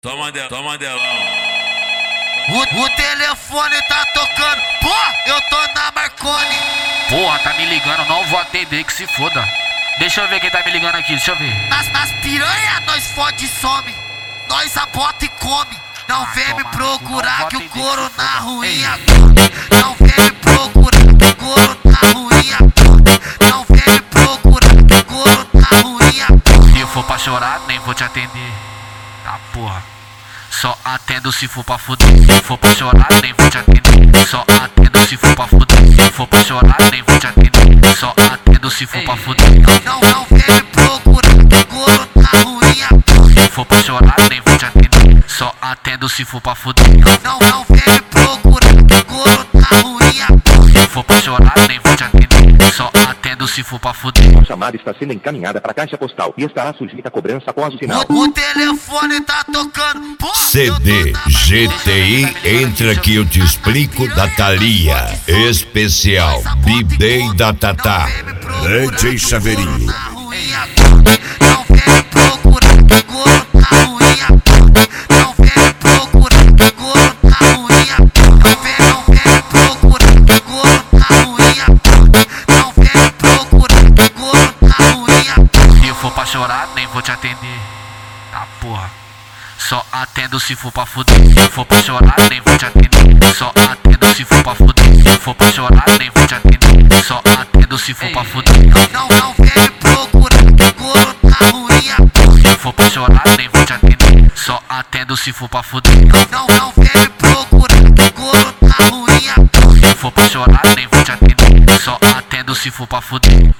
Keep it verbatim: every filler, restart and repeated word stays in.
Toma de, toma delão. O, o telefone tá tocando, pô, eu tô na Marconi. Porra, tá me ligando, não vou atender, que se foda. Deixa eu ver quem tá me ligando aqui, deixa eu ver. Nas, nas piranha nós fode e some, nós abota e come. Não Ah, vem me toma, procurar não que vou o atender, couro se na foda. ruim Ei. acorda. Não vem me procurar que o couro na ruim acorda. Não vem me procurar que o couro na ruim acorda. Se for pra chorar, nem vou te atender. Tá porra. Só atendo se for pra fuder. Se for pra chorar, nem vou te atender. Só atendo se for pra fuder. Se for pra chorar, nem vou te atender. Só atendo se for pra fuder. Não, não vem me procurar que o couro na ruim acorda. Se for pra chorar, nem vou te atender. Só atendo se for pra fuder. Não, não vem me procurar que o couro na ruim acorda. Se for pra chorar, nem vou te atender. Só atendo se for pra fuder. A chamada está sendo encaminhada para a caixa postal e estará sujeita a cobrança após o sinal. O, o telefone tá tocando, pô, C eu tô D na G Marconi. T I, entra que eu te explico da Thalia. Especial B-Day da Tatá. D J Chaveirinho. Não vem me procurar que o couro na ruim acorda. Não vem me procurar que o couro na ruim acorda. Não vem, não vem me procurar que o couro na ruim acorda. Não vem me procurar que o couro na ruim acorda. Se for pra chorar, nem vou te atender. Tá porra. Só atendo se for pra fuder. Se for pra chorar, nem vou te atender. Só atendo se for pra fuder. Se for pra chorar, nem vou te atender. Só atendo se for pra fuder. Não, não vem me procurar que o couro na ruim acorda. Se for pra chorar, nem vou te atender. Só atendo se for pra fuder. Não, não vem me procurar que o couro na ruim acorda. Se for pra chorar, nem vou te atender. Só atendo se for pra fuder.